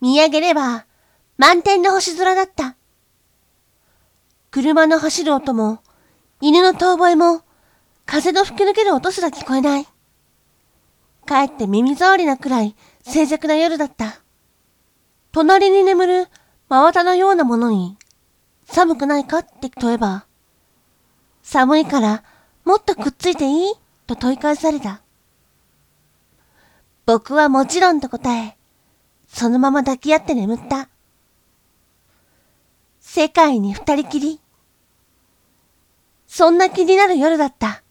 見上げれば満天の星空だった。車の走る音も、犬の遠吠えも、風の吹き抜ける音すら聞こえない。かえって耳障りなくらい静寂な夜だった。隣に眠る真綿のようなものに、寒くないかって問えば、寒いからもっとくっついていいと問い返された。僕はもちろんと答え、そのまま抱き合って眠った。世界に二人きり。そんな気になる夜だった。